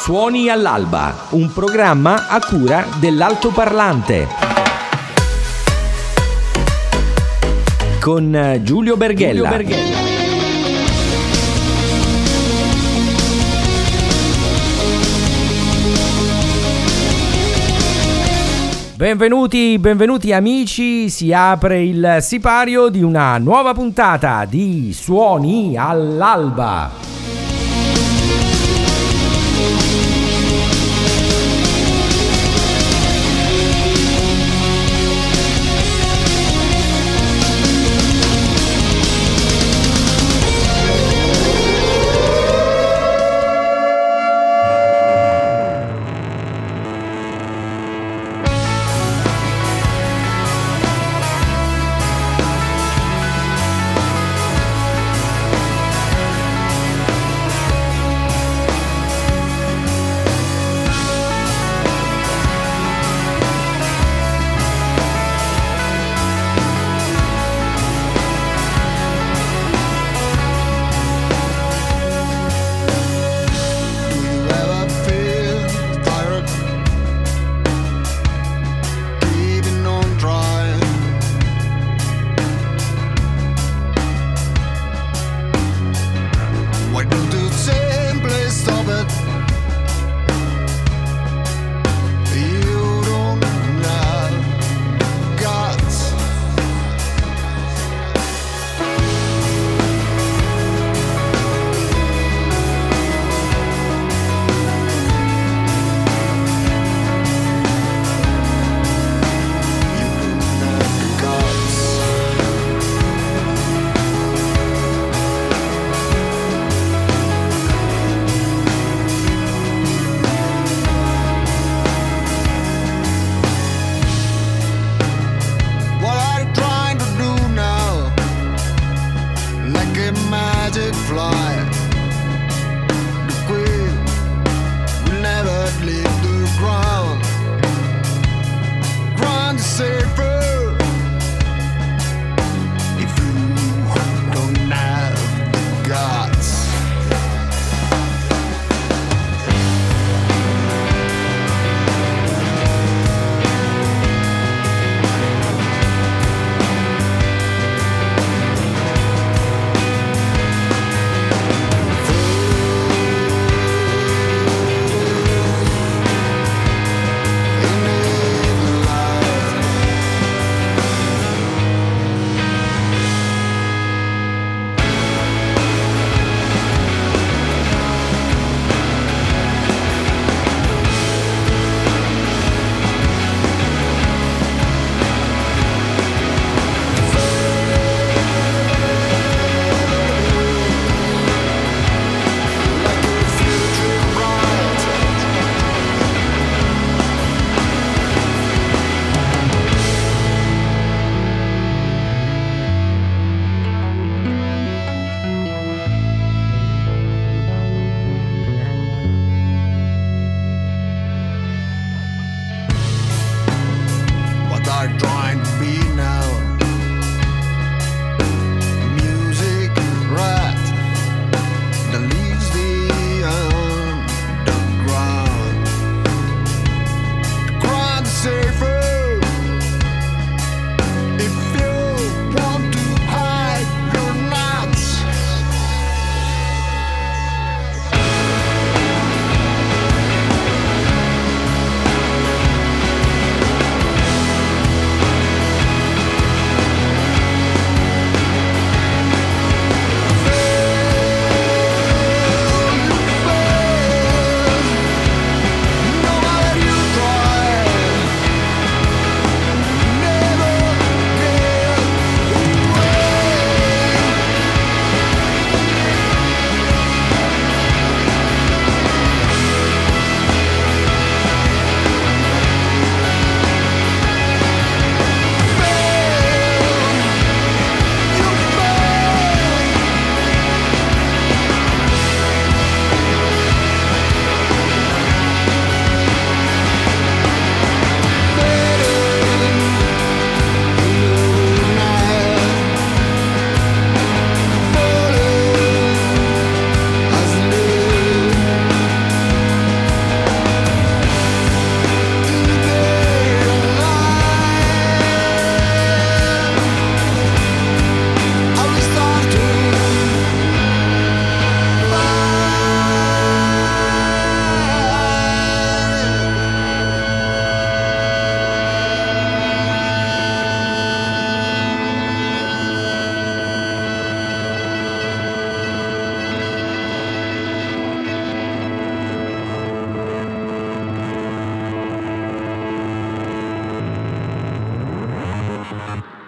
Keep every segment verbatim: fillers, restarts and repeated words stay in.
Suoni all'alba, un programma a cura dell'Altoparlante. Con Giulio Berghella. Giulio Berghella. Benvenuti, benvenuti amici, si apre il sipario di una nuova puntata di Suoni all'alba.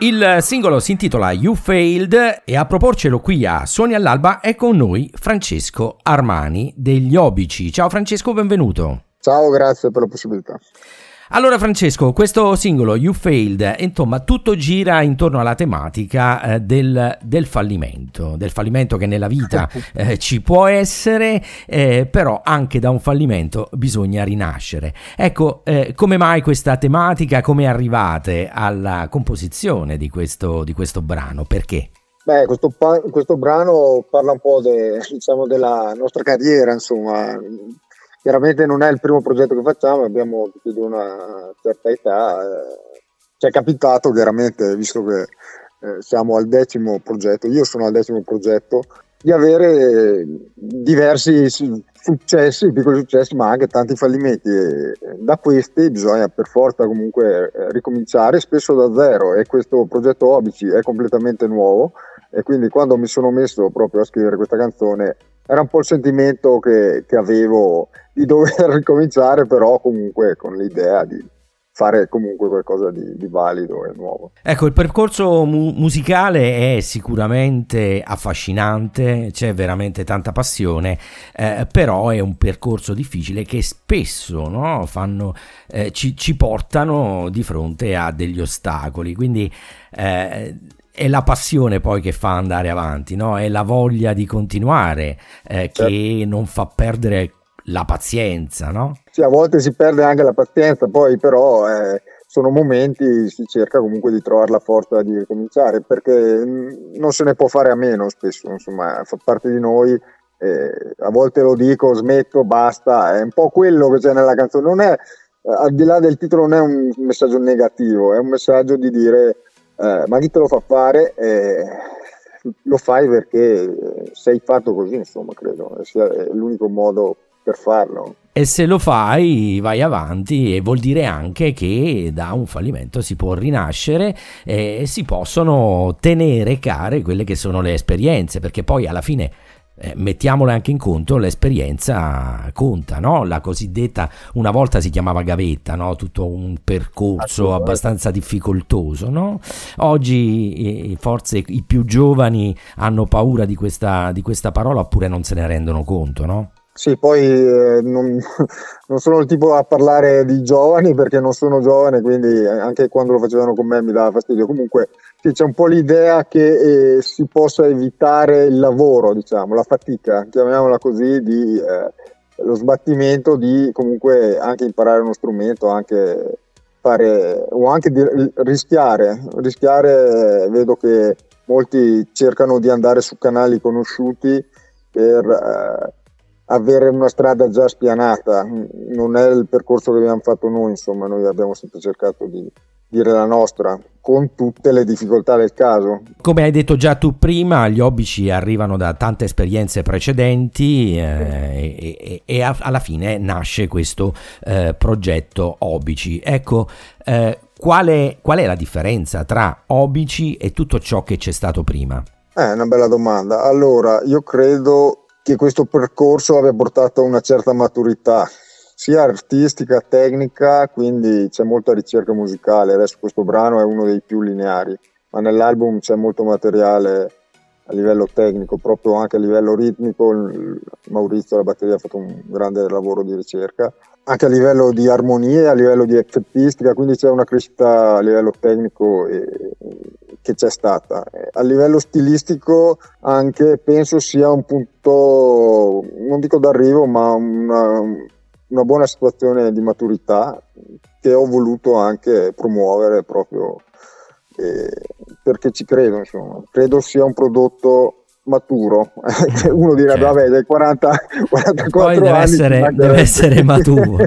Il singolo si intitola You Failed e a proporcelo qui a Suoni all'Alba è con noi Francesco Armani degli Obici. Ciao Francesco, benvenuto. Ciao, grazie per la possibilità. Allora Francesco, questo singolo You Failed, insomma, tutto gira intorno alla tematica eh, del, del fallimento, del fallimento che nella vita eh, ci può essere, eh, però anche da un fallimento bisogna rinascere. Ecco, eh, come mai questa tematica, come arrivate alla composizione di questo, di questo brano, perché? Beh, questo, pa- questo brano parla un po' de, diciamo, della nostra carriera, insomma. Chiaramente non è il primo progetto che facciamo, abbiamo più di una certa età, eh, ci è capitato chiaramente, visto che eh, siamo al decimo progetto, io sono al decimo progetto, di avere diversi successi, piccoli successi, ma anche tanti fallimenti, e da questi bisogna per forza comunque ricominciare, spesso da zero, e questo progetto Obici è completamente nuovo, e quindi quando mi sono messo proprio a scrivere questa canzone era un po' il sentimento che, che avevo di dover ricominciare, però comunque con l'idea di fare comunque qualcosa di, di valido e nuovo. Ecco, il percorso mu- musicale è sicuramente affascinante, c'è veramente tanta passione, eh, però è un percorso difficile che spesso, no, fanno, eh, ci, ci portano di fronte a degli ostacoli, quindi eh, è la passione poi che fa andare avanti, no? È la voglia di continuare eh, certo. che non fa perdere la pazienza, no? Sì, a volte si perde anche la pazienza, poi però eh, sono momenti, si cerca comunque di trovare la forza di ricominciare, perché non se ne può fare a meno spesso, insomma, fa parte di noi. Eh, a volte lo dico, smetto, basta, è un po' quello che c'è nella canzone, non è, al di là del titolo, non è un messaggio negativo, è un messaggio di dire Eh, ma chi te lo fa fare? Eh, lo fai perché sei fatto così, insomma, credo sia l'unico modo per farlo. E se lo fai vai avanti, e vuol dire anche che da un fallimento si può rinascere e si possono tenere care quelle che sono le esperienze, perché poi alla fine Eh, mettiamole anche in conto, l'esperienza conta, no? La cosiddetta, una volta si chiamava gavetta, no? Tutto un percorso abbastanza difficoltoso, no? Oggi eh, forse i più giovani hanno paura di questa, di questa parola, oppure non se ne rendono conto, no? Sì, poi eh, non, non sono il tipo a parlare di giovani, perché non sono giovane, quindi anche quando lo facevano con me mi dava fastidio. Comunque sì, c'è un po' l'idea che eh, si possa evitare il lavoro, diciamo, la fatica, chiamiamola così, di, eh, lo sbattimento di comunque anche imparare uno strumento, anche fare, o anche di rischiare. Rischiare, eh, vedo che molti cercano di andare su canali conosciuti per Eh, avere una strada già spianata. Non è il percorso che abbiamo fatto noi, insomma, noi abbiamo sempre cercato di dire la nostra, con tutte le difficoltà del caso. Come hai detto già tu prima, gli Obici arrivano da tante esperienze precedenti eh, e, e, e a, alla fine nasce questo eh, progetto Obici. Ecco, eh, qual è, qual è la differenza tra Obici e tutto ciò che c'è stato prima? È una bella domanda. Allora, io credo che questo percorso abbia portato a una certa maturità, sia artistica, tecnica, quindi c'è molta ricerca musicale. Adesso questo brano è uno dei più lineari, ma nell'album c'è molto materiale a livello tecnico, proprio anche a livello ritmico. Maurizio alla batteria ha fatto un grande lavoro di ricerca, anche a livello di armonie, a livello di effettistica, quindi c'è una crescita a livello tecnico e che c'è stata. A livello stilistico anche penso sia un punto, non dico d'arrivo, ma una, una buona situazione di maturità che ho voluto anche promuovere proprio eh, perché ci credo, insomma. Credo sia un prodotto maturo. Uno direbbe certo. Vabbè, dai quaranta quarantaquattro poi deve anni essere, deve essere maturo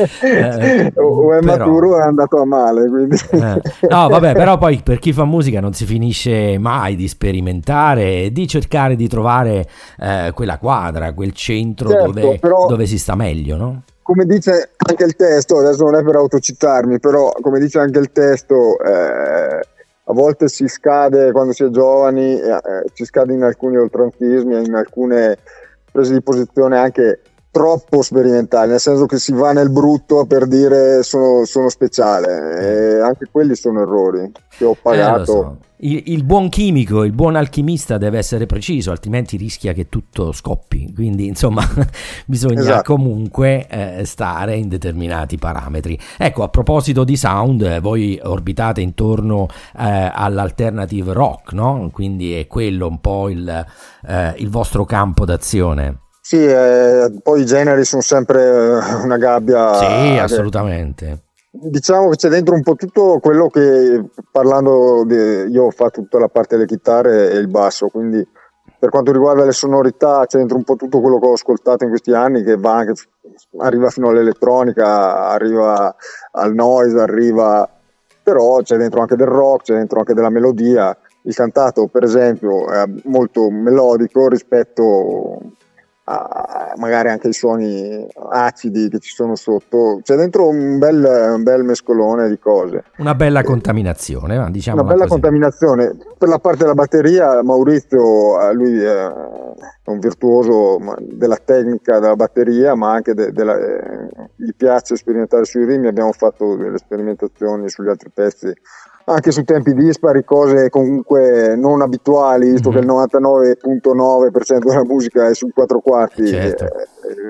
eh, o è però... maturo o è andato a male, quindi. eh. No vabbè, però poi per chi fa musica non si finisce mai di sperimentare e di cercare di trovare eh, quella quadra, quel centro certo, dove, però... dove si sta meglio, no? Come dice anche il testo, adesso non è per autocitarmi, però come dice anche il testo, eh, a volte si scade quando si è giovani, eh, si scade in alcuni oltranzismi, in alcune prese di posizione anche troppo sperimentali, nel senso che si va nel brutto per dire sono, sono speciale, e anche quelli sono errori che ho pagato. Eh, lo so. Il, il buon chimico, il buon alchimista deve essere preciso, altrimenti rischia che tutto scoppi, quindi insomma bisogna Esatto. comunque eh, stare in determinati parametri. Ecco, a proposito di sound, eh, voi orbitate intorno eh, all'alternative rock, no? Quindi è quello un po' il, eh, il vostro campo d'azione. Sì, eh, poi i generi sono sempre una gabbia. Sì, assolutamente. Diciamo che c'è dentro un po' tutto quello che, parlando di, io ho fatto tutta la parte delle chitarre e il basso, quindi per quanto riguarda le sonorità c'è dentro un po' tutto quello che ho ascoltato in questi anni, che va anche, arriva fino all'elettronica, arriva al noise, arriva, però c'è dentro anche del rock, c'è dentro anche della melodia. Il cantato, per esempio, è molto melodico rispetto a magari anche i suoni acidi che ci sono sotto, c'è dentro un bel, un bel mescolone di cose, una bella contaminazione, diciamo, una bella così. contaminazione. Per la parte della batteria, Maurizio, lui è un virtuoso della tecnica della batteria, ma anche de, della, eh, gli piace sperimentare sui ritmi. Abbiamo fatto delle sperimentazioni sugli altri pezzi, anche su tempi dispari, cose comunque non abituali, visto mm-hmm. che il novantanove virgola nove per cento della musica è sui quattro quarti, certo. eh,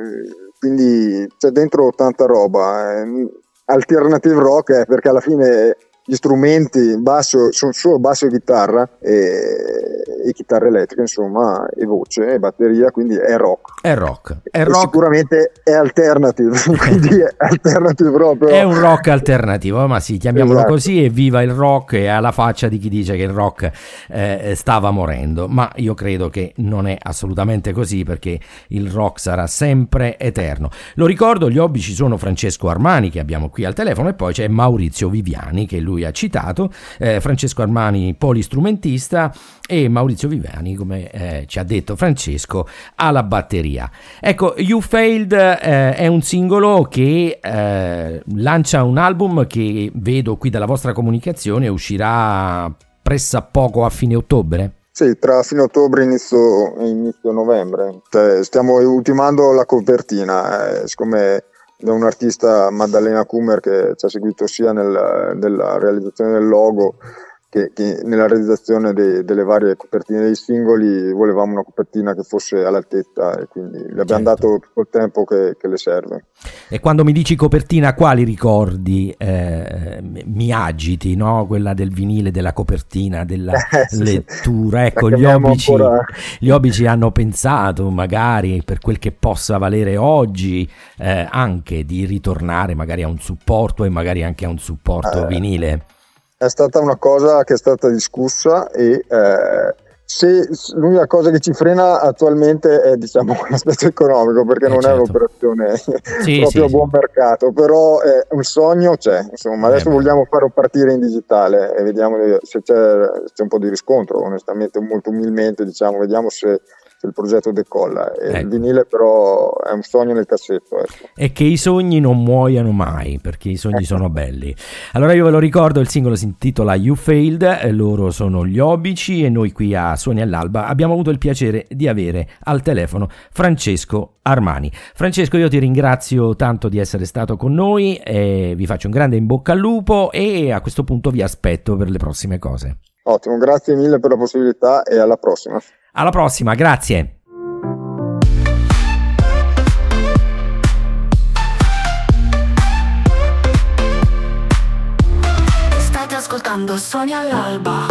quindi c'è dentro tanta roba. Eh, alternative rock è perché alla fine gli strumenti basso sono solo basso e chitarra e, e chitarra elettrica, insomma, e voce e batteria, quindi è rock. È rock, è e rock. Sicuramente è alternative, quindi è alternative proprio. È un rock alternativo, ma sì, chiamiamolo esatto. così, e viva il rock, e alla faccia di chi dice che il rock eh, stava morendo, ma io credo che non è assolutamente così, perché il rock sarà sempre eterno. Lo ricordo, gli hobby ci sono Francesco Armani, che abbiamo qui al telefono, e poi c'è Maurizio Viviani, che lui ha citato, eh, Francesco Armani polistrumentista e Maurizio Viviani, come eh, ci ha detto Francesco, alla batteria. Ecco, You Failed eh, è un singolo che eh, lancia un album che vedo qui dalla vostra comunicazione uscirà pressappoco a fine ottobre. Sì, tra fine ottobre e inizio, inizio novembre. Cioè, stiamo ultimando la copertina, eh, siccome è un artista, Maddalena Kummer, che ci ha seguito sia nel, nella realizzazione del logo che, che nella realizzazione de, delle varie copertine dei singoli. Volevamo una copertina che fosse all'altezza e quindi le abbiamo certo. dato tutto il tempo che, che le serve. E quando mi dici copertina, quali ricordi eh, mi agiti, no? Quella del vinile, della copertina, della eh, sì, lettura. Ecco, gli obici, ancora... gli obici hanno pensato, magari per quel che possa valere oggi, eh, anche di ritornare magari a un supporto, e magari anche a un supporto eh. vinile. È stata una cosa che è stata discussa e eh, se l'unica cosa che ci frena attualmente è, diciamo, l'aspetto economico, perché eh non certo. è un'operazione sì, proprio sì, a buon sì. mercato, però è un sogno c'è, insomma. Adesso eh, vogliamo farlo partire in digitale e vediamo se c'è, c'è un po' di riscontro, onestamente, molto umilmente, diciamo, vediamo se il progetto decolla. E ecco. Il vinile però è un sogno nel cassetto, ecco. E che i sogni non muoiano mai, perché i sogni sono belli. Allora io ve lo ricordo, il singolo si intitola You Failed, loro sono gli Obici e noi qui a Suoni all'Alba abbiamo avuto il piacere di avere al telefono Francesco Armani. Francesco, io ti ringrazio tanto di essere stato con noi, e vi faccio un grande in bocca al lupo, e a questo punto vi aspetto per le prossime cose. Ottimo, grazie mille per la possibilità e alla prossima. Alla prossima, grazie. State ascoltando Suoni all'Alba.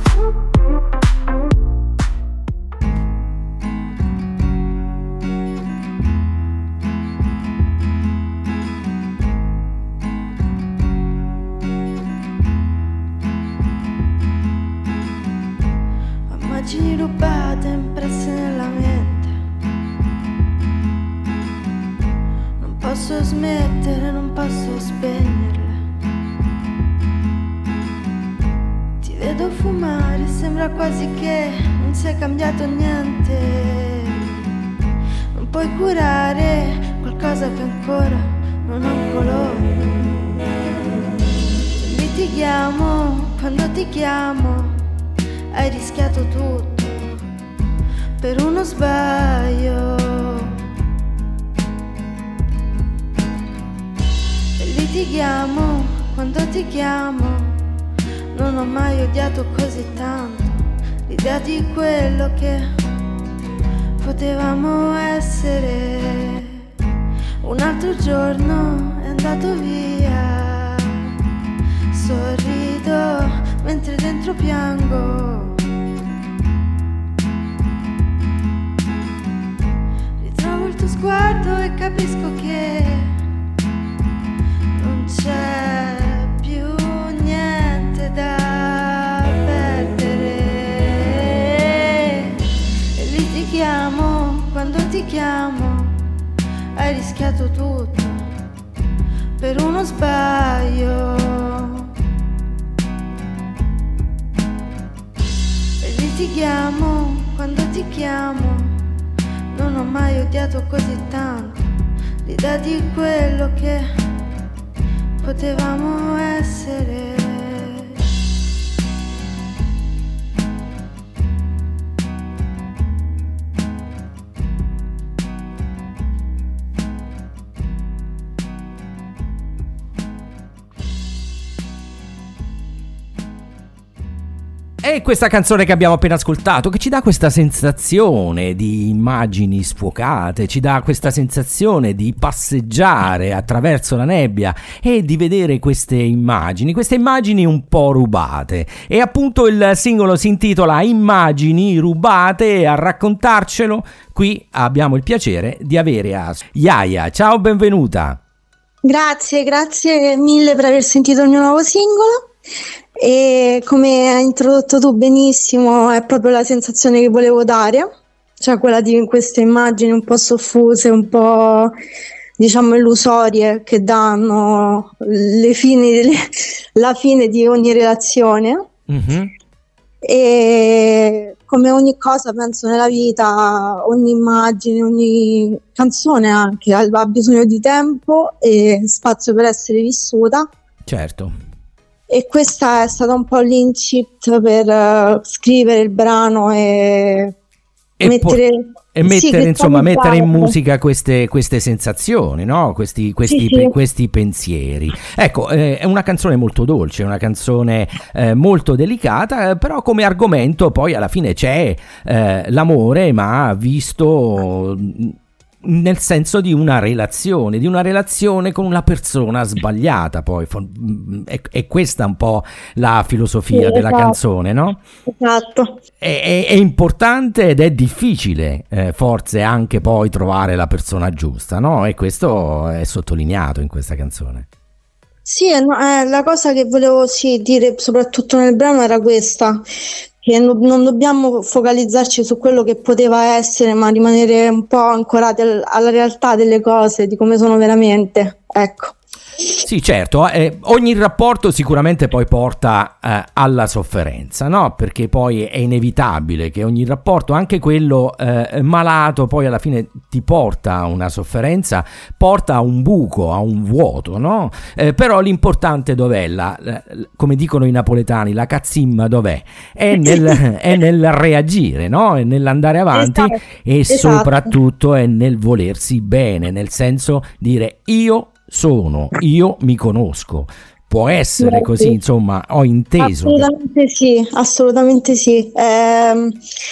Immagini rubate impresse nella mente. Non posso smettere, non posso spegnerle. Ti vedo fumare, sembra quasi che non sia cambiato niente. Non puoi curare qualcosa che ancora non ha un colore. Litighiamo quando ti chiamo. Hai rischiato tutto per uno sbaglio. chiamo, non ho mai odiato così tanto l'idea di quello che potevamo essere. Un altro giorno è andato via, sorrido mentre dentro piango. Ritrovo il tuo sguardo e capisco che non c'è più niente da perdere. E lì ti chiamo, quando ti chiamo, hai rischiato tutto per uno sbaglio. E lì ti chiamo, quando ti chiamo, non ho mai odiato così tanto l'idea di quello che potevamo essere. E questa canzone che abbiamo appena ascoltato, che ci dà questa sensazione di immagini sfuocate, ci dà questa sensazione di passeggiare attraverso la nebbia e di vedere queste immagini, queste immagini un po' rubate. E appunto il singolo si intitola Immagini rubate, e a raccontarcelo qui abbiamo il piacere di avere a Yaya. Ciao, benvenuta. Grazie, grazie mille per aver sentito il mio nuovo singolo. E come hai introdotto tu benissimo, è proprio la sensazione che volevo dare, cioè quella di queste immagini un po' soffuse, un po' diciamo illusorie, che danno le fini, le, la fine di ogni relazione. Mm-hmm. E come ogni cosa penso nella vita, ogni immagine, ogni canzone anche ha bisogno di tempo e spazio per essere vissuta. Certo. E questa è stata un po' l'incipit per uh, scrivere il brano e, e mettere, po- e mettere, sì, insomma, mettere in musica queste, queste sensazioni, no? Questi, questi, sì, pe- sì. questi pensieri. Ecco, eh, è una canzone molto dolce, una canzone eh, molto delicata, eh, però come argomento poi alla fine c'è eh, l'amore, ma visto nel senso di una relazione, di una relazione con una persona sbagliata. Poi è, è questa un po' la filosofia sì, della esatto. canzone, no? Esatto. È, è, è importante ed è difficile, eh, forse anche poi trovare la persona giusta, no? E questo è sottolineato in questa canzone. Sì, eh, la cosa che volevo sì, dire soprattutto nel brano era questa, che non dobbiamo focalizzarci su quello che poteva essere, ma rimanere un po' ancorati alla realtà delle cose, di come sono veramente, ecco. Sì, certo, eh, ogni rapporto sicuramente poi porta eh, alla sofferenza, no? Perché poi è inevitabile che ogni rapporto, anche quello eh, malato, poi alla fine ti porta a una sofferenza, porta a un buco, a un vuoto, no? Eh, però l'importante dov'è? La, la, come dicono i napoletani, la cazzimma dov'è? È nel, è nel reagire, no? È nell'andare avanti, esatto. E esatto. soprattutto è nel volersi bene, nel senso dire io sono, io mi conosco. Può essere così, insomma, ho inteso. Assolutamente sì, assolutamente sì. Eh,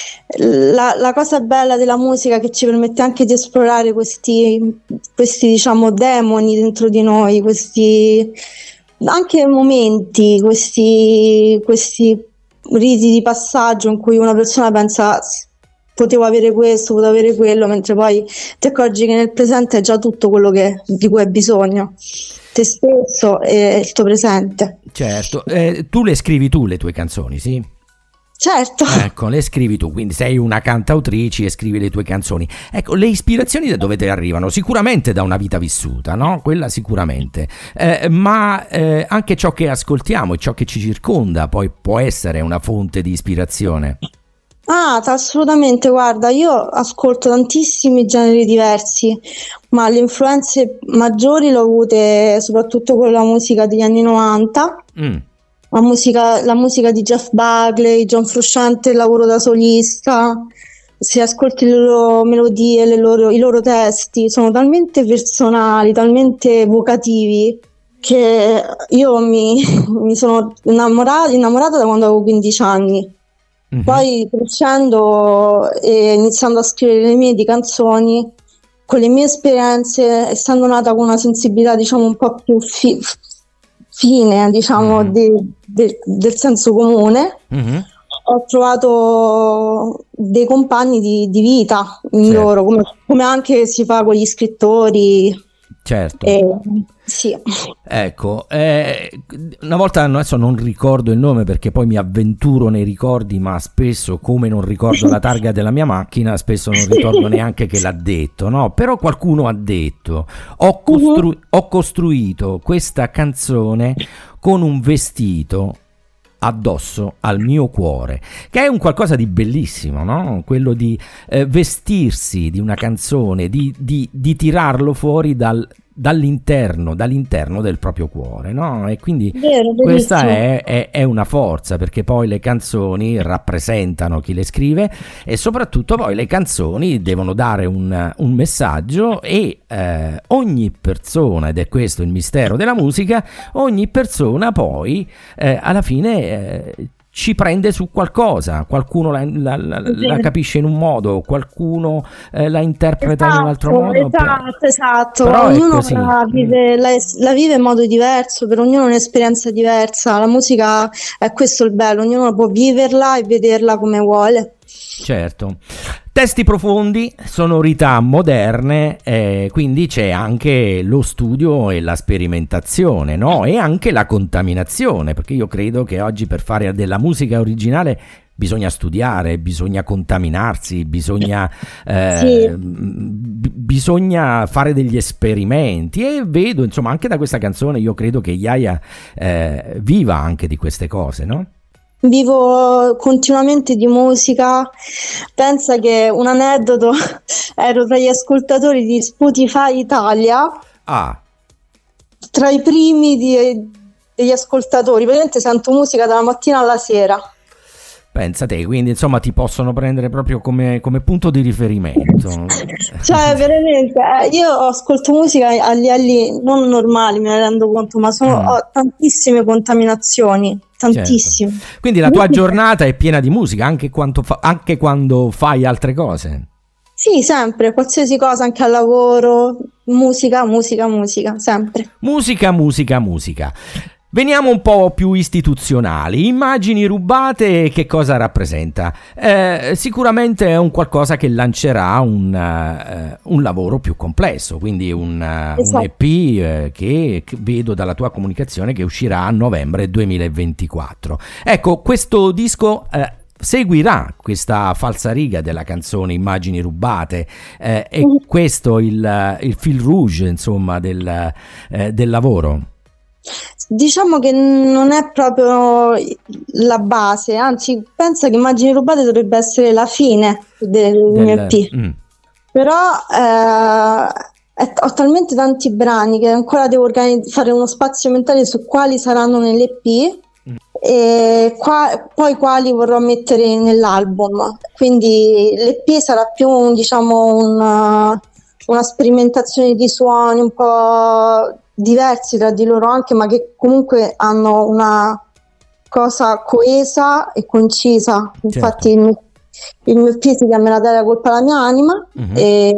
la, la cosa bella della musica è che ci permette anche di esplorare questi, questi diciamo demoni dentro di noi, questi anche momenti, questi, questi riti di passaggio in cui una persona pensa potevo avere questo, potevo avere quello, mentre poi ti accorgi che nel presente è già tutto quello che, di cui hai bisogno, te stesso e il tuo presente. Certo, eh, tu le scrivi tu le tue canzoni, sì? Certo. Ecco, le scrivi tu, quindi sei una cantautrice e scrivi le tue canzoni. Ecco, le ispirazioni da dove te arrivano? Sicuramente da una vita vissuta, no? Quella sicuramente, eh, ma eh, anche ciò che ascoltiamo e ciò che ci circonda poi può essere una fonte di ispirazione. Ah, assolutamente, guarda, io ascolto tantissimi generi diversi, ma le influenze maggiori le ho avute soprattutto con la musica degli anni novanta, mm. la, musica, la musica di Jeff Buckley, John Frusciante, il lavoro da solista. Se ascolti le loro melodie, le loro, i loro testi sono talmente personali, talmente evocativi, che io mi, mi sono innamorata, innamorata da quando avevo quindici anni. Mm-hmm. Poi crescendo e iniziando a scrivere le mie di canzoni, con le mie esperienze, essendo nata con una sensibilità diciamo un po' più fi- fine, diciamo, mm-hmm. di, de, del senso comune, mm-hmm. ho trovato dei compagni di, di vita in certo. loro, come, come anche si fa con gli scrittori. Certo. Eh, sì. Ecco, eh, una volta, adesso non ricordo il nome perché poi mi avventuro nei ricordi, ma spesso, come non ricordo la targa della mia macchina, spesso non ricordo neanche che l'ha detto, no? Però qualcuno ha detto, ho, costru- uh-huh. ho costruito questa canzone con un vestito addosso al mio cuore, che è un qualcosa di bellissimo, no? Quello di eh, vestirsi di una canzone, di, di, di tirarlo fuori dal, dall'interno, dall'interno del proprio cuore, no? E quindi Vero, questa è, è, è una forza, perché poi le canzoni rappresentano chi le scrive e soprattutto poi le canzoni devono dare un, un messaggio e eh, ogni persona, ed è questo il mistero della musica, ogni persona poi eh, alla fine eh, ci prende su qualcosa, qualcuno la, la, la, la capisce in un modo, qualcuno eh, la interpreta esatto, in un altro modo. Esatto, esatto, ognuno la vive, la, la vive in modo diverso, per ognuno è un'esperienza diversa, la musica è questo il bello, ognuno può viverla e vederla come vuole. Certo. Testi profondi, sonorità moderne, eh, quindi c'è anche lo studio e la sperimentazione, no? E anche la contaminazione, perché io credo che oggi per fare della musica originale bisogna studiare, bisogna contaminarsi, bisogna, eh, sì. b- bisogna fare degli esperimenti e vedo, insomma, anche da questa canzone io credo che Yaya eh, viva anche di queste cose, no? Vivo continuamente di musica. Pensa che un aneddoto, ero tra gli ascoltatori di Spotify Italia, ah. tra i primi di, degli ascoltatori, praticamente sento musica dalla mattina alla sera. Pensa te, quindi insomma ti possono prendere proprio come, come punto di riferimento. Cioè veramente, eh, io ascolto musica a livelli non normali, me ne rendo conto, ma sono, mm. ho tantissime contaminazioni, tantissime. Certo. Quindi la tua giornata è piena di musica, anche, quando fa, anche quando fai altre cose? Sì, sempre, qualsiasi cosa, anche al lavoro, musica, musica, musica, sempre. Musica, musica, musica. Veniamo un po' più istituzionali. Immagini rubate, che cosa rappresenta? Eh, sicuramente è un qualcosa che lancerà un, uh, un lavoro più complesso, quindi un, uh, esatto. un E P eh, che, che vedo dalla tua comunicazione che uscirà a novembre duemilaventiquattro. Ecco, questo disco eh, seguirà questa falsariga della canzone Immagini rubate, eh, è mm. questo il, il fil rouge, insomma, del, eh, del lavoro? Diciamo che non è proprio la base, anzi pensa che Immagini rubate dovrebbe essere la fine del, del mio E P, mm. però eh, ho talmente tanti brani che ancora devo organizz- fare uno spazio mentale su quali saranno nell'E P mm. e qua, poi quali vorrò mettere nell'album, quindi l'E P sarà più diciamo una, una sperimentazione di suoni un po' diversi tra di loro anche, ma che comunque hanno una cosa coesa e concisa. Certo. Infatti il mio, il mio E P si chiamerà Dare la colpa alla mia anima, uh-huh. e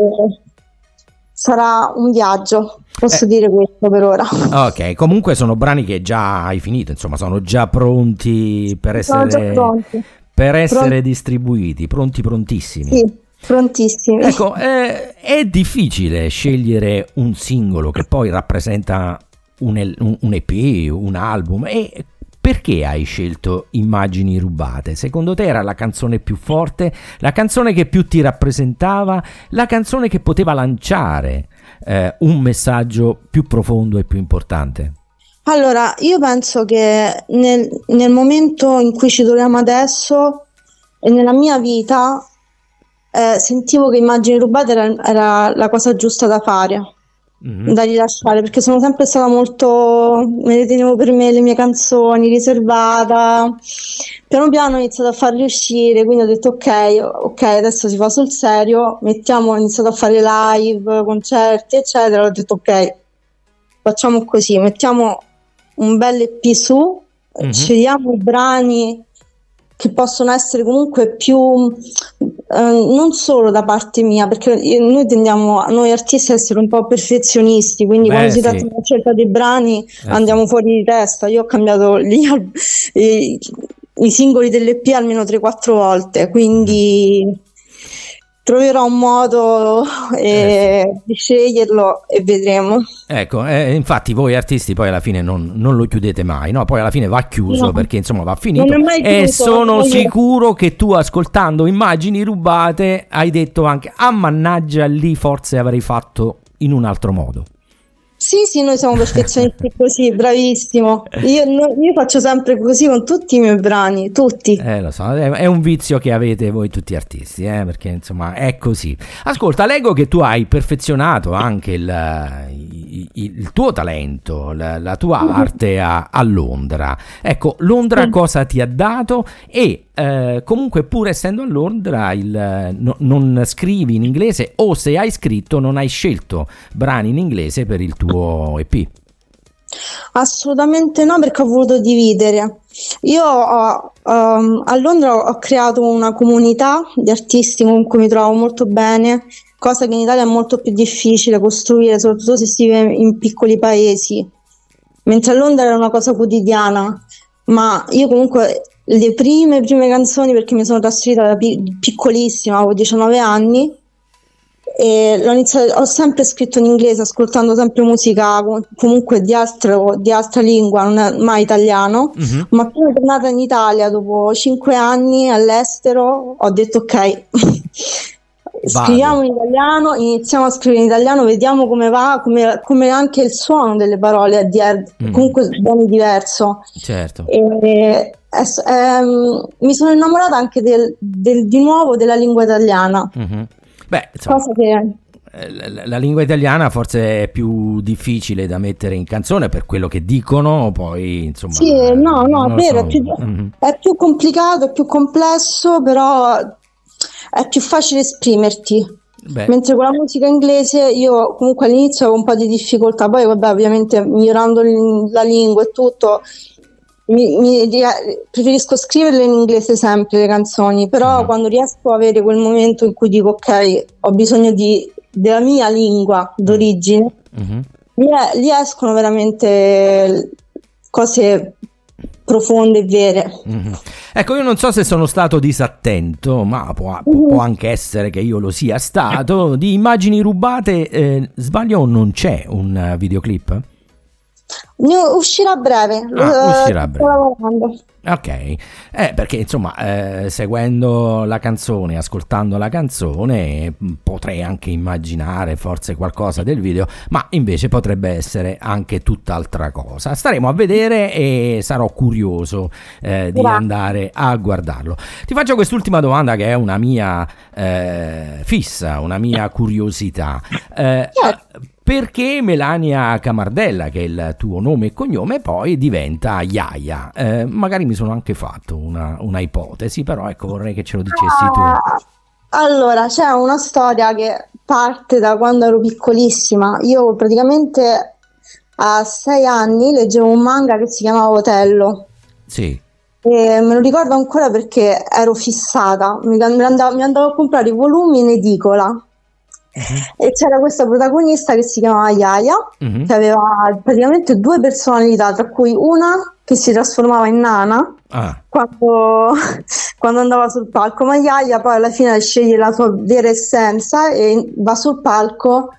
sarà un viaggio, posso eh. dire questo per ora. Ok, comunque sono brani che già hai finito, insomma sono già pronti per essere, sono già pronti. Per essere pronti. distribuiti, pronti prontissimi. Sì. Prontissimi. Ecco, eh, è difficile scegliere un singolo che poi rappresenta un, un, un E P, un album, e perché hai scelto Immagini rubate? Secondo te era la canzone più forte, la canzone che più ti rappresentava, la canzone che poteva lanciare eh, un messaggio più profondo e più importante? Allora, io penso che nel, nel momento in cui ci troviamo adesso e nella mia vita Eh, sentivo che Immagini rubate era, era la cosa giusta da fare, mm-hmm. da rilasciare, perché sono sempre stata molto, me le tenevo per me le mie canzoni, riservata. Piano piano ho iniziato a farle uscire, quindi ho detto ok, ok, adesso si fa sul serio, mettiamo, ho iniziato a fare live, concerti eccetera, ho detto ok, facciamo così, mettiamo un bel E P su, mm-hmm. scegliamo i brani che possono essere comunque più eh, non solo da parte mia, perché noi tendiamo, noi artisti, a essere un po' perfezionisti, quindi Beh, quando si tratta sì. di scelta dei brani eh, andiamo sì. fuori di testa. Io ho cambiato gli, i, i singoli dell'E P almeno tre quattro volte, quindi mm. troverò un modo eh, eh, di sceglierlo e vedremo. Ecco, eh, infatti voi artisti poi alla fine non, non lo chiudete mai, no? Poi alla fine va chiuso no. perché insomma va finito. E sono sicuro che tu, ascoltando Immagini Rubate, hai detto anche: ah, mannaggia, lì forse avrei fatto in un altro modo. Sì, sì, noi siamo perfezionisti così, bravissimo. Io, no, io faccio sempre così con tutti i miei brani, tutti. Eh, lo so, è, è un vizio che avete voi tutti artisti, eh, perché insomma è così. Ascolta, leggo che tu hai perfezionato anche il, il, il tuo talento, la, la tua mm-hmm. arte a, a Londra. Ecco, Londra mm. cosa ti ha dato? E eh, comunque, pur essendo a Londra, il, no, non scrivi in inglese, o se hai scritto non hai scelto brani in inglese per il tuo E P? Assolutamente no, perché ho voluto dividere. Io ho, um, a Londra ho creato una comunità di artisti con cui mi trovo molto bene, cosa che in Italia è molto più difficile costruire, soprattutto se si vive in piccoli paesi, mentre a Londra era una cosa quotidiana. Ma io comunque le prime prime canzoni, perché mi sono trasferita da piccolissima, avevo diciannove anni, e l'ho iniziato, ho sempre scritto in inglese, ascoltando sempre musica comunque di, altro, di altra lingua, non è mai italiano. Mm-hmm. Ma appena tornata in Italia dopo cinque anni all'estero ho detto ok, scriviamo in italiano, iniziamo a scrivere in italiano, vediamo come va, come, come anche il suono delle parole è mm. comunque ben diverso. Certo. E, e, ehm, mi sono innamorata anche del, del, di nuovo della lingua italiana. Mm-hmm. Beh, insomma, cosa che... la, la lingua italiana forse è più difficile da mettere in canzone per quello che dicono, poi insomma... Sì, no, no, è vero, so. è, più, mm-hmm. è più complicato, è più complesso, però è più facile esprimerti. Beh. Mentre con la musica inglese io comunque all'inizio avevo un po' di difficoltà, poi vabbè, ovviamente migliorando la lingua e tutto... Mi, mi, preferisco scriverle in inglese sempre le canzoni, però mm. quando riesco a avere quel momento in cui dico ok, ho bisogno di, della mia lingua d'origine, mm-hmm. lì, lì escono veramente cose profonde e vere. Mm-hmm. Ecco, io non so se sono stato disattento, ma può, mm-hmm. può anche essere che io lo sia stato. Di Immagini Rubate, eh, sbaglio, non c'è un videoclip? Uscirà a breve, ah, uscirà a breve. Ok, eh, perché insomma eh, seguendo la canzone, ascoltando la canzone, potrei anche immaginare forse qualcosa del video, ma invece potrebbe essere anche tutt'altra cosa. Staremo a vedere e sarò curioso eh, di andare a guardarlo. Ti faccio quest'ultima domanda che è una mia eh, fissa, una mia curiosità. Eh, Perché Melania Camardella, che è il tuo nome e cognome, poi diventa Yaya? Eh, magari mi sono anche fatto una, una ipotesi, però ecco, vorrei che ce lo dicessi tu. Allora, c'è una storia che parte da quando ero piccolissima. Io praticamente a sei anni leggevo un manga che si chiamava Otello. Sì. E me lo ricordo ancora perché ero fissata. Mi andavo, mi andavo a comprare i volumi in edicola. Uh-huh. E c'era questa protagonista che si chiamava Yaya, uh-huh. che aveva praticamente due personalità, tra cui una che si trasformava in nana ah. quando, quando andava sul palco, ma Yaya poi alla fine sceglie la sua vera essenza e va sul palco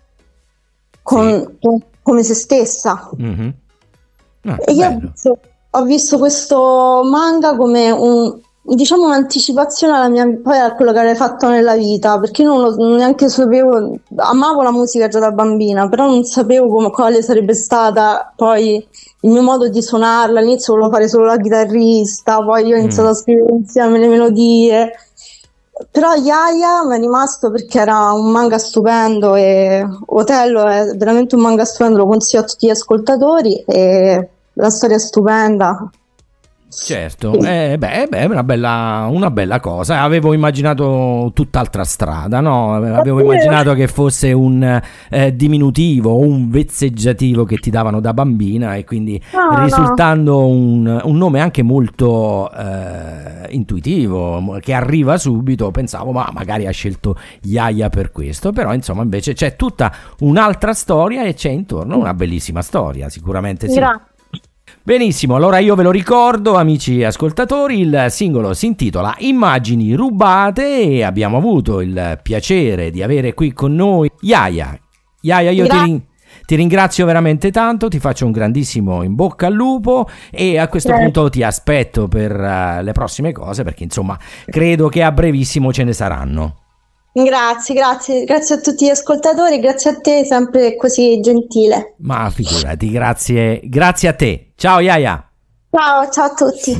con, sì. con, come se stessa. Uh-huh. Ah, e io ho visto, ho visto questo manga come un diciamo un'anticipazione alla mia, poi a quello che avrei fatto nella vita, perché io non, lo, non neanche sapevo, amavo la musica già da bambina, però non sapevo come, quale sarebbe stata poi il mio modo di suonarla. All'inizio volevo fare solo la chitarrista, poi io ho iniziato mm. a scrivere insieme le melodie, però Yaya mi è rimasto perché era un manga stupendo e Otello è veramente un manga stupendo, lo consiglio a tutti gli ascoltatori e la storia è stupenda. Certo, eh, beh, beh, una bella, una bella cosa. Avevo immaginato tutt'altra strada, no? Avevo immaginato che fosse un eh, diminutivo, un vezzeggiativo che ti davano da bambina e quindi No, risultando un, un nome anche molto eh, intuitivo, che arriva subito, pensavo, ma magari ha scelto Yaya per questo, però insomma invece c'è tutta un'altra storia e c'è intorno una bellissima storia, sicuramente sì. Grazie. Benissimo, allora io ve lo ricordo, amici ascoltatori, il singolo si intitola Immagini rubate e abbiamo avuto il piacere di avere qui con noi Yaya. Yaya, io ti, Gra- rin- ti ringrazio veramente tanto, ti faccio un grandissimo in bocca al lupo e a questo Grazie. punto ti aspetto per uh, le prossime cose perché insomma credo che a brevissimo ce ne saranno. Grazie, grazie, grazie a tutti gli ascoltatori, grazie a te, sempre così gentile. Ma figurati, grazie, grazie a te. Ciao Yaya. Ciao, ciao a tutti.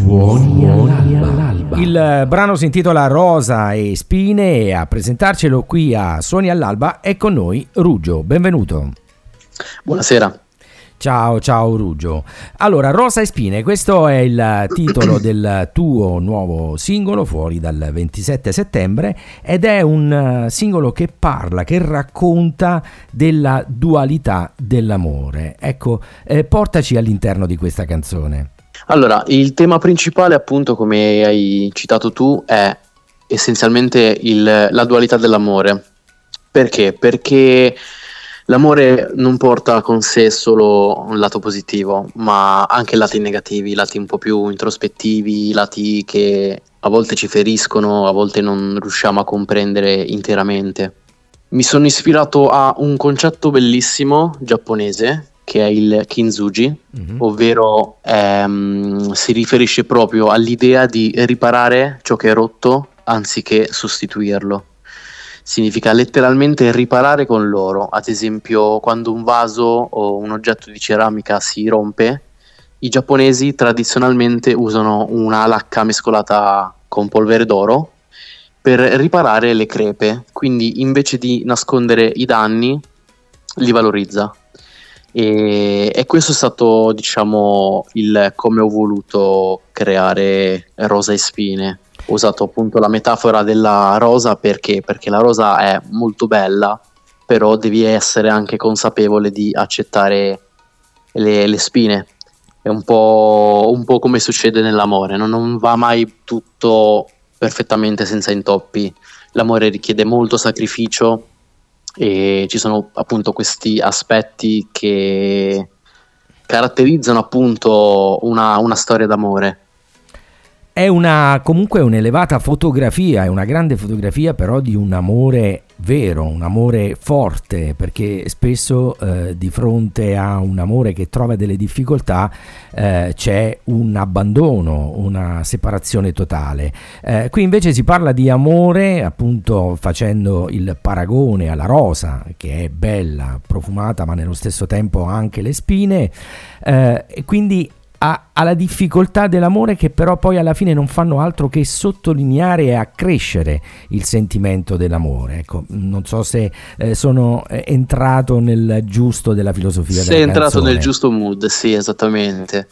Il brano si intitola Rosa e Spine e a presentarcelo qui a Suoni all'Alba è con noi Ruggio, benvenuto. Buonasera. Ciao, ciao Ruggio. Allora, Rosa e Spine, questo è il titolo del tuo nuovo singolo fuori dal ventisette settembre ed è un singolo che parla, che racconta della dualità dell'amore. Ecco, eh, portaci all'interno di questa canzone. Allora, il tema principale, appunto, come hai citato tu, è essenzialmente il, la dualità dell'amore. Perché? Perché l'amore non porta con sé solo un lato positivo, ma anche lati negativi, lati un po' più introspettivi, lati che a volte ci feriscono, a volte non riusciamo a comprendere interamente. Mi sono ispirato a un concetto bellissimo giapponese, che è il kintsugi, mm-hmm. ovvero ehm, si riferisce proprio all'idea di riparare ciò che è rotto anziché sostituirlo. Significa letteralmente riparare con l'oro. Ad esempio, quando un vaso o un oggetto di ceramica si rompe, i giapponesi tradizionalmente usano una lacca mescolata con polvere d'oro per riparare le crepe, quindi invece di nascondere i danni li valorizza. E, e questo è stato, diciamo, il come ho voluto creare Rosa e Spine. Ho usato appunto la metafora della rosa perché? Perché la rosa è molto bella, però devi essere anche consapevole di accettare le, le spine. È un po', un po' come succede nell'amore, no? Non va mai tutto perfettamente senza intoppi. L'amore richiede molto sacrificio e ci sono appunto questi aspetti che caratterizzano appunto una, una storia d'amore. È una comunque un'elevata fotografia, è una grande fotografia però di un amore vero, un amore forte, perché spesso eh, di fronte a un amore che trova delle difficoltà eh, c'è un abbandono, una separazione totale. Eh, qui invece si parla di amore, appunto facendo il paragone alla rosa, che è bella, profumata, ma nello stesso tempo ha anche le spine, eh, e quindi alla difficoltà dell'amore che però poi alla fine non fanno altro che sottolineare e accrescere il sentimento dell'amore. Ecco, non so se eh, sono entrato nel giusto della filosofia Sei della entrato canzone. nel giusto mood, sì, esattamente.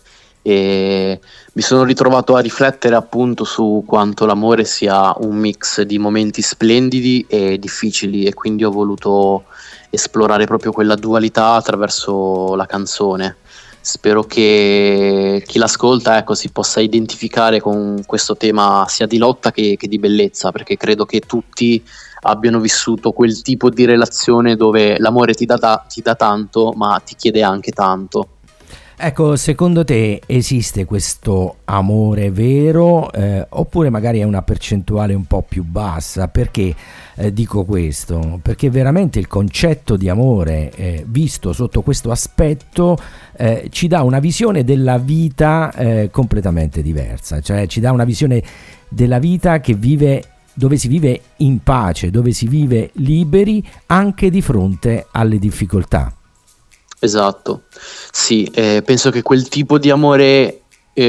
E mi sono ritrovato a riflettere appunto su quanto l'amore sia un mix di momenti splendidi e difficili, e quindi ho voluto esplorare proprio quella dualità attraverso la canzone. Spero che chi l'ascolta, ecco, si possa identificare con questo tema sia di lotta che, che di bellezza, perché credo che tutti abbiano vissuto quel tipo di relazione dove l'amore ti dà, ta- ti dà tanto, ma ti chiede anche tanto. Ecco, secondo te esiste questo amore vero eh, oppure magari è una percentuale un po' più bassa? Perché eh, dico questo? Perché veramente il concetto di amore eh, visto sotto questo aspetto eh, ci dà una visione della vita eh, completamente diversa, cioè ci dà una visione della vita che vive, dove si vive in pace, dove si vive liberi anche di fronte alle difficoltà. Esatto, sì, eh, penso che quel tipo di amore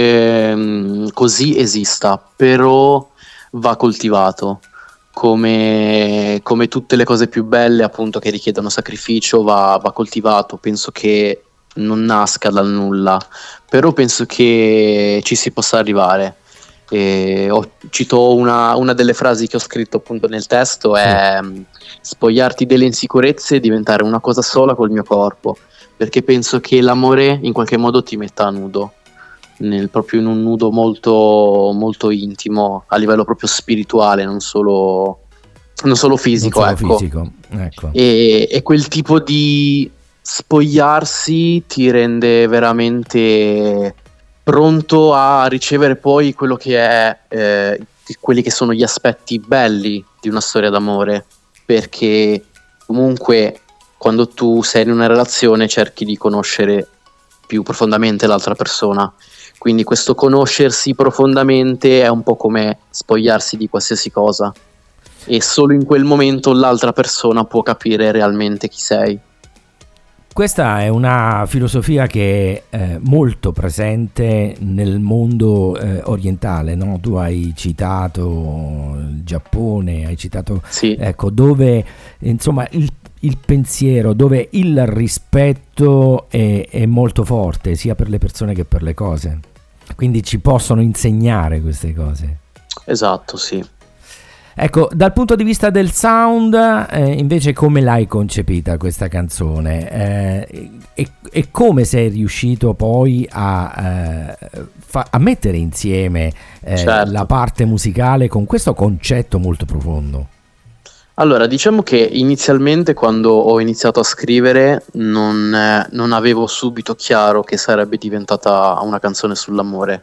ehm, così esista, però va coltivato, come, come tutte le cose più belle appunto che richiedono sacrificio, va, va coltivato. Penso che non nasca dal nulla, però penso che ci si possa arrivare. E ho, cito una, una delle frasi che ho scritto appunto nel testo, è sì. spogliarti delle insicurezze e diventare una cosa sola col mio corpo, perché penso che l'amore in qualche modo ti metta a nudo, nel, proprio in un nudo molto, molto intimo, a livello proprio spirituale, non solo, non solo fisico, non solo ecco. fisico, ecco. E, e quel tipo di spogliarsi ti rende veramente pronto a ricevere poi quello che è eh, quelli che sono gli aspetti belli di una storia d'amore, perché comunque quando tu sei in una relazione cerchi di conoscere più profondamente l'altra persona, quindi questo conoscersi profondamente è un po' come spogliarsi di qualsiasi cosa, e solo in quel momento l'altra persona può capire realmente chi sei. Questa è una filosofia che è eh, molto presente nel mondo eh, orientale, no? Tu hai citato il Giappone, hai citato sì. ecco, dove insomma il, il pensiero, dove il rispetto è, è molto forte sia per le persone che per le cose, quindi ci possono insegnare queste cose. Esatto, sì. Ecco, dal punto di vista del sound, eh, invece come l'hai concepita questa canzone? Eh, e, e come sei riuscito poi a, eh, fa- a mettere insieme eh, certo. la parte musicale con questo concetto molto profondo? Allora, diciamo che inizialmente quando ho iniziato a scrivere non, eh, non avevo subito chiaro che sarebbe diventata una canzone sull'amore.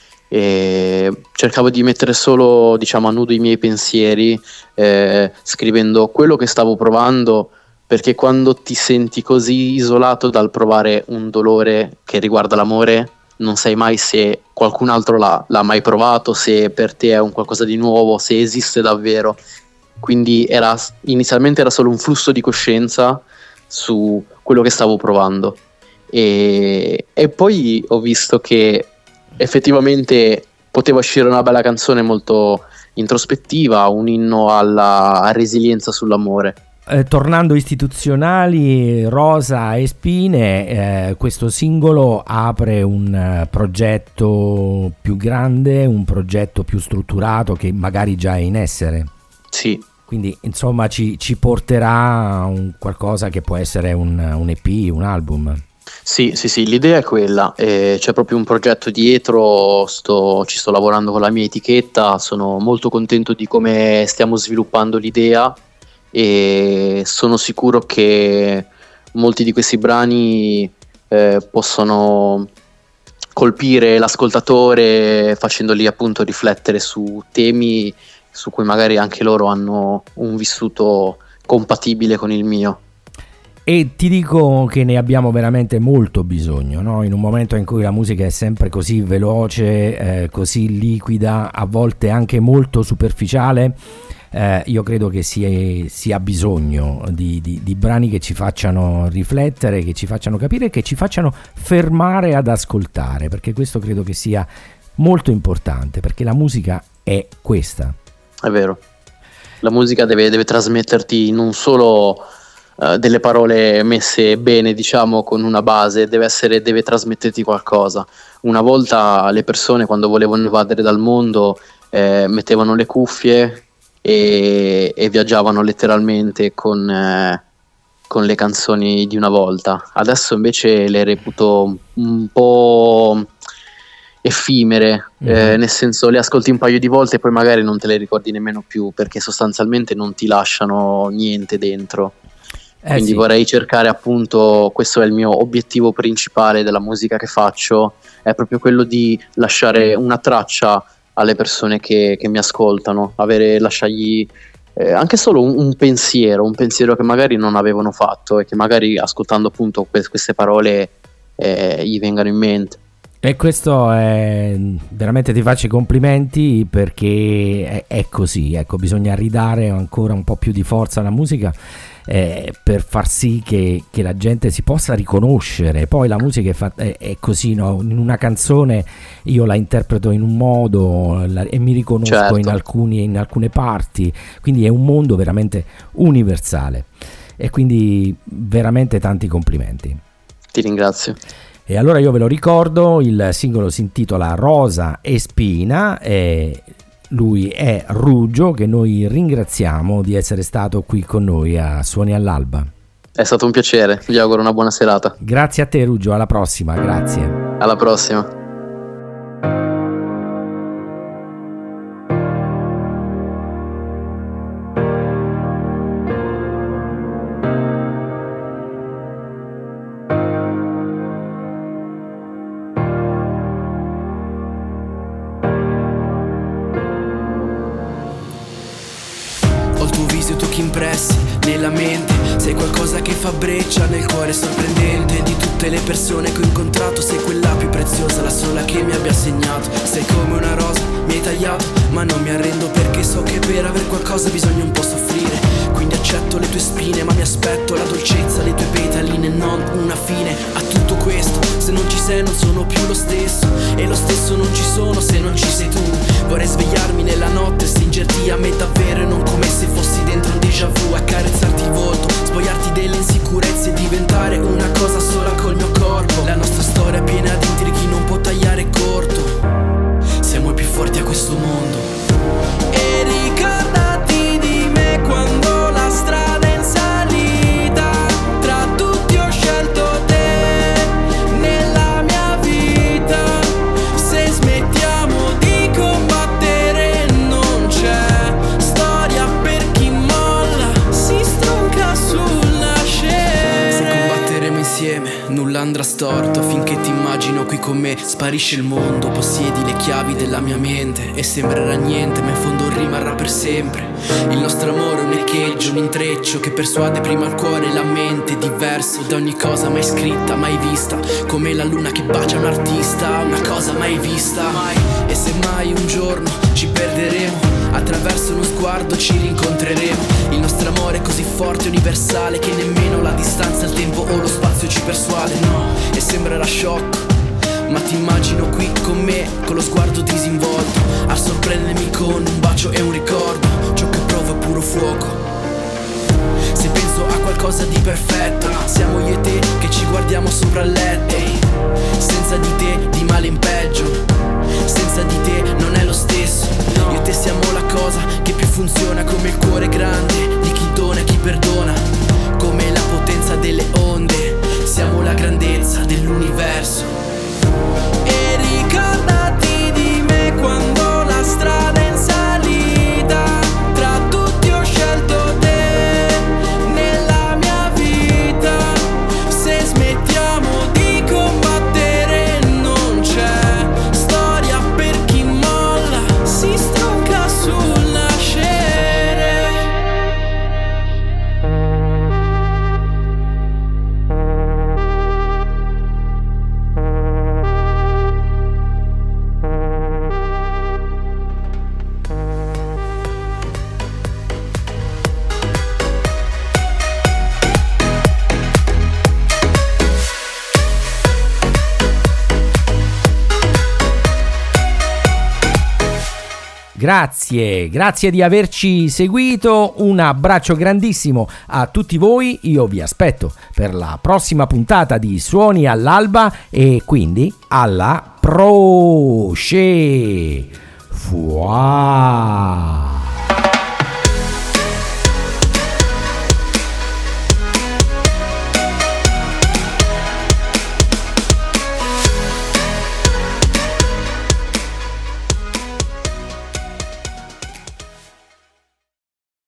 E cercavo di mettere solo, diciamo, a nudo i miei pensieri, eh, scrivendo quello che stavo provando, perché quando ti senti così isolato dal provare un dolore che riguarda l'amore, non sai mai se qualcun altro l'ha, l'ha mai provato, se per te è un qualcosa di nuovo, se esiste davvero. Quindi era, inizialmente era solo un flusso di coscienza su quello che stavo provando, e, e poi ho visto che effettivamente poteva uscire una bella canzone molto introspettiva, un inno alla resilienza sull'amore. Eh, tornando istituzionali, Rosa e Spine, eh, questo singolo apre un uh, progetto più grande, un progetto più strutturato che magari già è in essere. Sì. Quindi insomma ci, ci porterà a un qualcosa che può essere un, un E P, un album. Sì, sì, sì, l'idea è quella, eh, c'è proprio un progetto dietro, sto, ci sto lavorando con la mia etichetta, sono molto contento di come stiamo sviluppando l'idea e sono sicuro che molti di questi brani eh, possono colpire l'ascoltatore facendoli appunto riflettere su temi su cui magari anche loro hanno un vissuto compatibile con il mio. E ti dico che ne abbiamo veramente molto bisogno, no? In un momento in cui la musica è sempre così veloce, eh, così liquida, a volte anche molto superficiale, eh, io credo che si, si ha bisogno di, di, di brani che ci facciano riflettere, che ci facciano capire, che ci facciano fermare ad ascoltare, perché questo credo che sia molto importante, perché la musica è questa. È vero, la musica deve, deve trasmetterti non solo Uh, delle parole messe bene, diciamo, con una base, deve essere, deve trasmetterti qualcosa. Una volta le persone, quando volevano evadere dal mondo, eh, mettevano le cuffie e, e viaggiavano letteralmente con, eh, con le canzoni di una volta. Adesso invece le reputo un po' effimere, mm. eh, nel senso le ascolti un paio di volte e poi magari non te le ricordi nemmeno più, perché sostanzialmente non ti lasciano niente dentro. Eh, Quindi sì. vorrei cercare, appunto, questo è il mio obiettivo principale della musica che faccio, è proprio quello di lasciare una traccia alle persone che, che mi ascoltano, avere, lasciargli eh, anche solo un, un pensiero, un pensiero che magari non avevano fatto e che magari ascoltando appunto que- queste parole eh, gli vengano in mente. E questo è veramente, ti faccio i complimenti, perché è, è così, ecco, bisogna ridare ancora un po' più di forza alla musica eh, per far sì che, che la gente si possa riconoscere. Poi la musica è, fatta, è, è così, no? In una canzone io la interpreto in un modo la, e mi riconosco certo. in, alcuni, in alcune parti, quindi è un mondo veramente universale, e quindi veramente tanti complimenti. Ti ringrazio. E allora io ve lo ricordo, il singolo si intitola Rosa e Spina e lui è Ruggio, che noi ringraziamo di essere stato qui con noi a Suoni all'Alba. È stato un piacere, vi auguro una buona serata. Grazie a te Ruggio, alla prossima, grazie. Alla prossima. Nella mente sei qualcosa che fa breccia nel cuore sorprendente. Di tutte le persone che ho incontrato sei quella più preziosa, la sola che mi abbia segnato. Sei come una rosa, mi hai tagliato, ma non mi arrendo perché so che per aver qualcosa bisogna un po' soffrire. Quindi accetto le tue spine, ma mi aspetto la dolcezza, le tue petaline, non una fine a tutto questo. Se non ci sei non sono più lo stesso, e lo stesso non ci sono se non ci sei tu. Vorrei svegliarmi nella notte, stringerti a me davvero e non come se fossi dentro un déjà vu. Accarezzarti il volto, spogliarti delle insicurezze e diventare una cosa sola col mio corpo. La nostra storia è piena di intrighi, non può tagliare corto. Siamo i più forti a questo mondo. E ricordati di me quando la strada è in salita. Tra tutti ho scelto te nella mia vita. Se smettiamo di combattere non c'è storia per chi molla, si stronca sul nascere. Se combatteremo insieme nulla andrà storto, finché ti immagino qui con me sparisce il mondo. Possiedi le chiavi della mia mente e sembrerà niente, ma in fondo rimarrà per sempre. Il nostro amore è un eccheggio, un intreccio che persuade prima il cuore e la mente. Diverso da ogni cosa mai scritta, mai vista, come la luna che bacia un artista. Una cosa mai vista, mai. E se mai un giorno ci perderemo, attraverso uno sguardo ci rincontreremo. Il nostro amore è così forte e universale che nemmeno la distanza, il tempo o lo spazio ci persuade. No, e sembrerà sciocco, ma ti immagino qui con me, con lo sguardo disinvolto, a sorprendermi con un bacio e un ricordo. Ciò che provo è puro fuoco. Se penso a qualcosa di perfetto, siamo io e te che ci guardiamo sopra il letto. Senza di te di male in peggio, senza di te non è lo stesso. Io e te siamo la cosa che più funziona, come il cuore grande di chi dona e chi perdona, come la potenza delle onde, siamo la grandezza dell'universo. E ricordati di me quando la strada è in salita. Tra tutti ho scelto te nella mia vita. Se smettiamo di combattere non c'è storia per chi molla, si stronca sul nascere. Grazie, grazie di averci seguito, un abbraccio grandissimo a tutti voi, io vi aspetto per la prossima puntata di Suoni all'Alba e quindi alla prossima. Fuà.